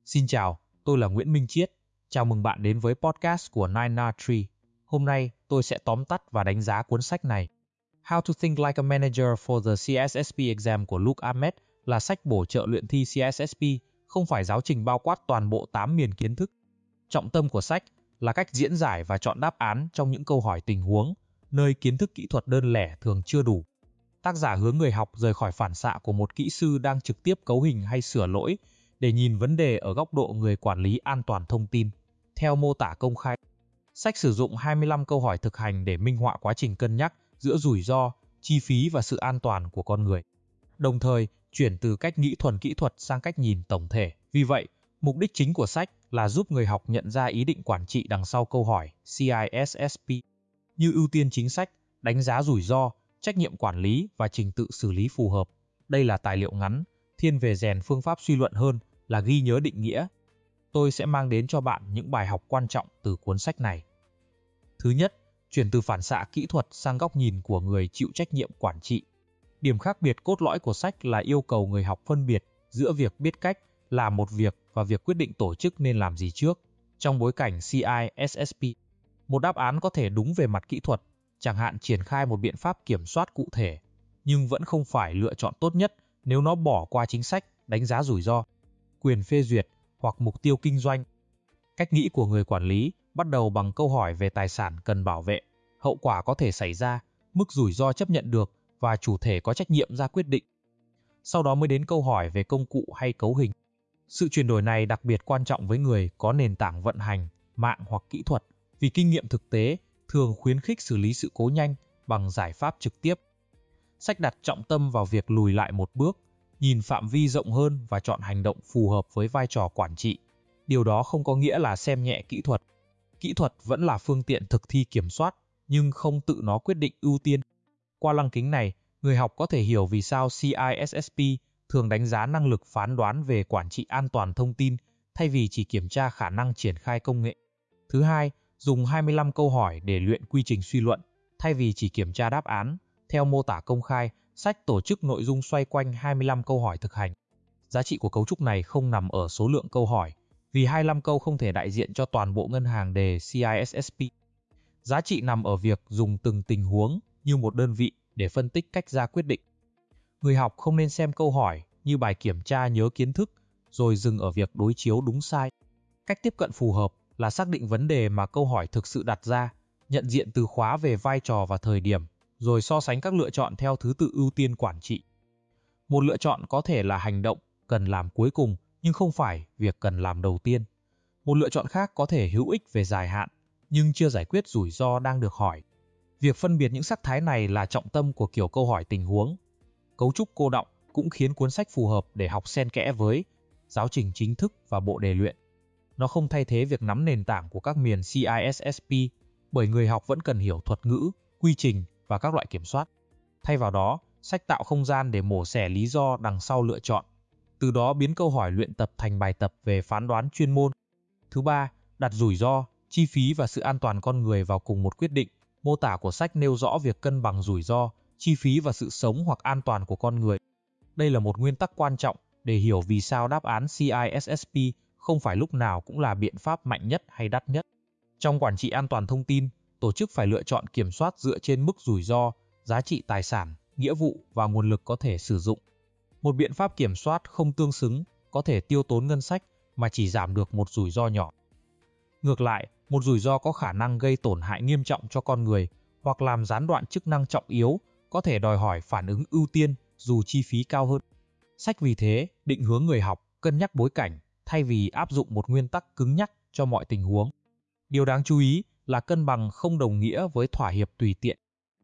Xin chào, tôi là Nguyễn Minh Chiết. Chào mừng bạn đến với podcast của 9R3. Hôm nay, tôi sẽ tóm tắt và đánh giá cuốn sách này. How to Think Like a Manager for the CISSP Exam của Luke Ahmed là sách bổ trợ luyện thi CISSP, không phải giáo trình bao quát toàn bộ 8 miền kiến thức. Trọng tâm của sách là cách diễn giải và chọn đáp án trong những câu hỏi tình huống, nơi kiến thức kỹ thuật đơn lẻ thường chưa đủ. Tác giả hướng người học rời khỏi phản xạ của một kỹ sư đang trực tiếp cấu hình hay sửa lỗi, để nhìn vấn đề ở góc độ người quản lý an toàn thông tin. Theo mô tả công khai, sách sử dụng 25 câu hỏi thực hành để minh họa quá trình cân nhắc giữa rủi ro, chi phí và sự an toàn của con người. Đồng thời, chuyển từ cách nghĩ thuần kỹ thuật sang cách nhìn tổng thể. Vì vậy, mục đích chính của sách là giúp người học nhận ra ý định quản trị đằng sau câu hỏi CISSP, như ưu tiên chính sách, đánh giá rủi ro, trách nhiệm quản lý và trình tự xử lý phù hợp. Đây là tài liệu ngắn, thiên về rèn phương pháp suy luận hơn là ghi nhớ định nghĩa. Tôi sẽ mang đến cho bạn những bài học quan trọng từ cuốn sách này. Thứ nhất, chuyển từ phản xạ kỹ thuật sang góc nhìn của người chịu trách nhiệm quản trị. Điểm khác biệt cốt lõi của sách là yêu cầu người học phân biệt giữa việc biết cách làm một việc và việc quyết định tổ chức nên làm gì trước. Trong bối cảnh CISSP, một đáp án có thể đúng về mặt kỹ thuật, chẳng hạn triển khai một biện pháp kiểm soát cụ thể, nhưng vẫn không phải lựa chọn tốt nhất nếu nó bỏ qua chính sách, đánh giá rủi ro, quyền phê duyệt hoặc mục tiêu kinh doanh. Cách nghĩ của người quản lý bắt đầu bằng câu hỏi về tài sản cần bảo vệ, hậu quả có thể xảy ra, mức rủi ro chấp nhận được và chủ thể có trách nhiệm ra quyết định. Sau đó mới đến câu hỏi về công cụ hay cấu hình. Sự chuyển đổi này đặc biệt quan trọng với người có nền tảng vận hành, mạng hoặc kỹ thuật, vì kinh nghiệm thực tế thường khuyến khích xử lý sự cố nhanh bằng giải pháp trực tiếp. Sách đặt trọng tâm vào việc lùi lại một bước, nhìn phạm vi rộng hơn và chọn hành động phù hợp với vai trò quản trị. Điều đó không có nghĩa là xem nhẹ kỹ thuật. Kỹ thuật vẫn là phương tiện thực thi kiểm soát, nhưng không tự nó quyết định ưu tiên. Qua lăng kính này, người học có thể hiểu vì sao CISSP thường đánh giá năng lực phán đoán về quản trị an toàn thông tin thay vì chỉ kiểm tra khả năng triển khai công nghệ. Thứ hai, dùng 25 câu hỏi để luyện quy trình suy luận, thay vì chỉ kiểm tra đáp án. Theo mô tả công khai, sách tổ chức nội dung xoay quanh 25 câu hỏi thực hành. Giá trị của cấu trúc này không nằm ở số lượng câu hỏi, vì 25 câu không thể đại diện cho toàn bộ ngân hàng đề CISSP. Giá trị nằm ở việc dùng từng tình huống như một đơn vị để phân tích cách ra quyết định. Người học không nên xem câu hỏi như bài kiểm tra nhớ kiến thức, rồi dừng ở việc đối chiếu đúng sai. Cách tiếp cận phù hợp là xác định vấn đề mà câu hỏi thực sự đặt ra, nhận diện từ khóa về vai trò và thời điểm, rồi so sánh các lựa chọn theo thứ tự ưu tiên quản trị. Một lựa chọn có thể là hành động cần làm cuối cùng, nhưng không phải việc cần làm đầu tiên. Một lựa chọn khác có thể hữu ích về dài hạn, nhưng chưa giải quyết rủi ro đang được hỏi. Việc phân biệt những sắc thái này là trọng tâm của kiểu câu hỏi tình huống. Cấu trúc cô đọng cũng khiến cuốn sách phù hợp để học xen kẽ với giáo trình chính thức và bộ đề luyện. Nó không thay thế việc nắm nền tảng của các miền CISSP, bởi người học vẫn cần hiểu thuật ngữ, quy trình và các loại kiểm soát. Thay vào đó, sách tạo không gian để mổ xẻ lý do đằng sau lựa chọn, từ đó biến câu hỏi luyện tập thành bài tập về phán đoán chuyên môn. Thứ ba, đặt rủi ro, chi phí và sự an toàn con người vào cùng một quyết định. Mô tả của sách nêu rõ việc cân bằng rủi ro, chi phí và sự sống hoặc an toàn của con người. Đây là một nguyên tắc quan trọng để hiểu vì sao đáp án CISSP không phải lúc nào cũng là biện pháp mạnh nhất hay đắt nhất. Trong quản trị an toàn thông tin, tổ chức phải lựa chọn kiểm soát dựa trên mức rủi ro, giá trị tài sản, nghĩa vụ và nguồn lực có thể sử dụng. Một biện pháp kiểm soát không tương xứng có thể tiêu tốn ngân sách mà chỉ giảm được một rủi ro nhỏ. Ngược lại, một rủi ro có khả năng gây tổn hại nghiêm trọng cho con người hoặc làm gián đoạn chức năng trọng yếu có thể đòi hỏi phản ứng ưu tiên dù chi phí cao hơn. Sách vì thế định hướng người học cân nhắc bối cảnh thay vì áp dụng một nguyên tắc cứng nhắc cho mọi tình huống. Điều đáng chú ý là cân bằng không đồng nghĩa với thỏa hiệp tùy tiện.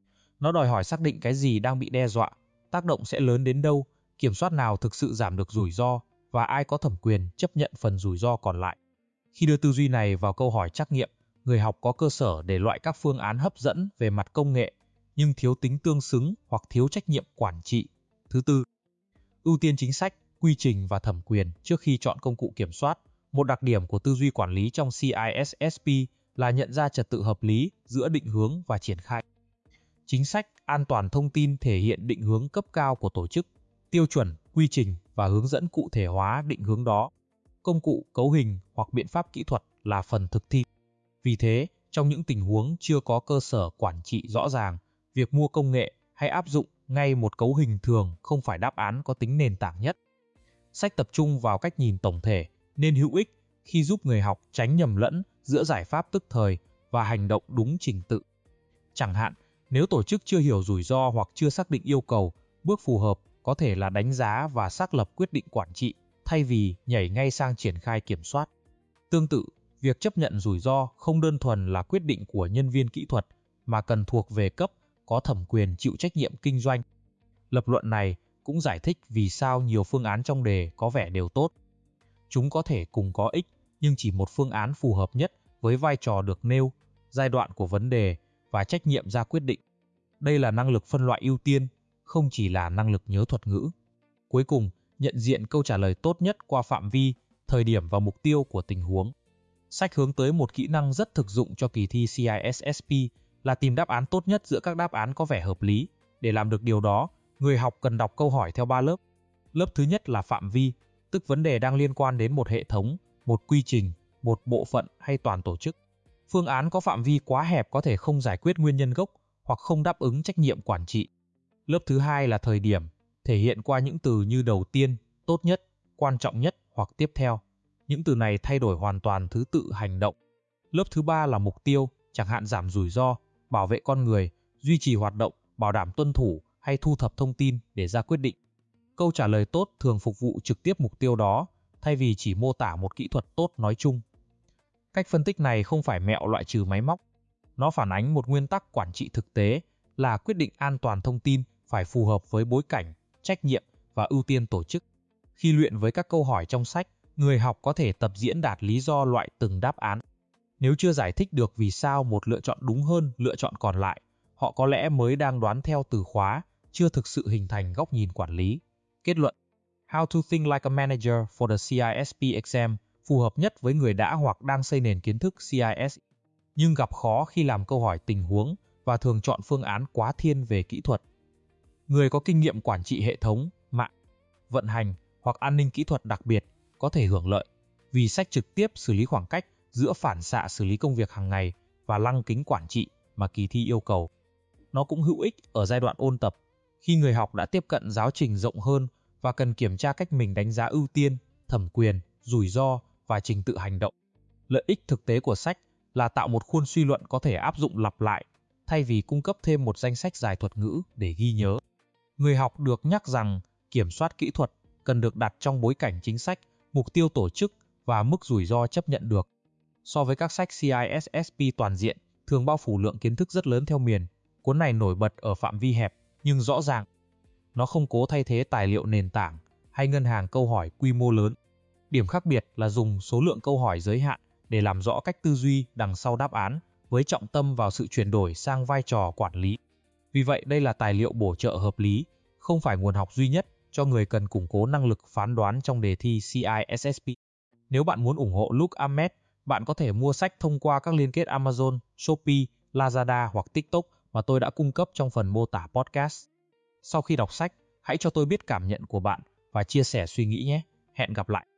Nó đòi hỏi xác định cái gì đang bị đe dọa, tác động sẽ lớn đến đâu, kiểm soát nào thực sự giảm được rủi ro và ai có thẩm quyền chấp nhận phần rủi ro còn lại. Khi đưa tư duy này vào câu hỏi trắc nghiệm, người học có cơ sở để loại các phương án hấp dẫn về mặt công nghệ, nhưng thiếu tính tương xứng hoặc thiếu trách nhiệm quản trị. Thứ tư, ưu tiên chính sách, quy trình và thẩm quyền trước khi chọn công cụ kiểm soát. Một đặc điểm của tư duy quản lý trong CISSP là nhận ra trật tự hợp lý giữa định hướng và triển khai. Chính sách an toàn thông tin thể hiện định hướng cấp cao của tổ chức, tiêu chuẩn, quy trình và hướng dẫn cụ thể hóa định hướng đó. Công cụ, cấu hình hoặc biện pháp kỹ thuật là phần thực thi. Vì thế, trong những tình huống chưa có cơ sở quản trị rõ ràng, việc mua công nghệ hay áp dụng ngay một cấu hình thường không phải đáp án có tính nền tảng nhất. Sách tập trung vào cách nhìn tổng thể nên hữu ích khi giúp người học tránh nhầm lẫn giữa giải pháp tức thời và hành động đúng trình tự. Chẳng hạn, nếu tổ chức chưa hiểu rủi ro hoặc chưa xác định yêu cầu, bước phù hợp có thể là đánh giá và xác lập quyết định quản trị thay vì nhảy ngay sang triển khai kiểm soát. Tương tự, việc chấp nhận rủi ro không đơn thuần là quyết định của nhân viên kỹ thuật mà cần thuộc về cấp có thẩm quyền chịu trách nhiệm kinh doanh. Lập luận này cũng giải thích vì sao nhiều phương án trong đề có vẻ đều tốt. Chúng có thể cùng có ích, nhưng chỉ một phương án phù hợp nhất với vai trò được nêu, giai đoạn của vấn đề và trách nhiệm ra quyết định. Đây là năng lực phân loại ưu tiên, không chỉ là năng lực nhớ thuật ngữ. Cuối cùng, nhận diện câu trả lời tốt nhất qua phạm vi, thời điểm và mục tiêu của tình huống. Sách hướng tới một kỹ năng rất thực dụng cho kỳ thi CISSP là tìm đáp án tốt nhất giữa các đáp án có vẻ hợp lý. Để làm được điều đó, người học cần đọc câu hỏi theo 3 lớp. Lớp thứ nhất là phạm vi, tức vấn đề đang liên quan đến một hệ thống, một quy trình, một bộ phận hay toàn tổ chức. Phương án có phạm vi quá hẹp có thể không giải quyết nguyên nhân gốc hoặc không đáp ứng trách nhiệm quản trị. Lớp thứ hai là thời điểm, thể hiện qua những từ như đầu tiên, tốt nhất, quan trọng nhất hoặc tiếp theo. Những từ này thay đổi hoàn toàn thứ tự hành động. Lớp thứ ba là mục tiêu, chẳng hạn giảm rủi ro, bảo vệ con người, duy trì hoạt động, bảo đảm tuân thủ hay thu thập thông tin để ra quyết định. Câu trả lời tốt thường phục vụ trực tiếp mục tiêu đó, thay vì chỉ mô tả một kỹ thuật tốt nói chung. Cách phân tích này không phải mẹo loại trừ máy móc. Nó phản ánh một nguyên tắc quản trị thực tế là quyết định an toàn thông tin phải phù hợp với bối cảnh, trách nhiệm và ưu tiên tổ chức. Khi luyện với các câu hỏi trong sách, người học có thể tập diễn đạt lý do loại từng đáp án. Nếu chưa giải thích được vì sao một lựa chọn đúng hơn lựa chọn còn lại, họ có lẽ mới đang đoán theo từ khóa, chưa thực sự hình thành góc nhìn quản lý. Kết luận: How to Think Like a Manager for the CISP Exam phù hợp nhất với người đã hoặc đang xây nền kiến thức CIS, nhưng gặp khó khi làm câu hỏi tình huống và thường chọn phương án quá thiên về kỹ thuật. Người có kinh nghiệm quản trị hệ thống, mạng, vận hành hoặc an ninh kỹ thuật đặc biệt có thể hưởng lợi, vì sách trực tiếp xử lý khoảng cách giữa phản xạ xử lý công việc hàng ngày và lăng kính quản trị mà kỳ thi yêu cầu. Nó cũng hữu ích ở giai đoạn ôn tập, khi người học đã tiếp cận giáo trình rộng hơn và cần kiểm tra cách mình đánh giá ưu tiên, thẩm quyền, rủi ro và trình tự hành động. Lợi ích thực tế của sách là tạo một khuôn suy luận có thể áp dụng lặp lại, thay vì cung cấp thêm một danh sách dài thuật ngữ để ghi nhớ. Người học được nhắc rằng kiểm soát kỹ thuật cần được đặt trong bối cảnh chính sách, mục tiêu tổ chức và mức rủi ro chấp nhận được. So với các sách CISSP toàn diện, thường bao phủ lượng kiến thức rất lớn theo miền, cuốn này nổi bật ở phạm vi hẹp nhưng rõ ràng. Nó không cố thay thế tài liệu nền tảng hay ngân hàng câu hỏi quy mô lớn. Điểm khác biệt là dùng số lượng câu hỏi giới hạn để làm rõ cách tư duy đằng sau đáp án, với trọng tâm vào sự chuyển đổi sang vai trò quản lý. Vì vậy, đây là tài liệu bổ trợ hợp lý, không phải nguồn học duy nhất cho người cần củng cố năng lực phán đoán trong đề thi CISSP. Nếu bạn muốn ủng hộ Luke Ahmed, bạn có thể mua sách thông qua các liên kết Amazon, Shopee, Lazada hoặc TikTok mà tôi đã cung cấp trong phần mô tả podcast. Sau khi đọc sách, hãy cho tôi biết cảm nhận của bạn và chia sẻ suy nghĩ nhé. Hẹn gặp lại.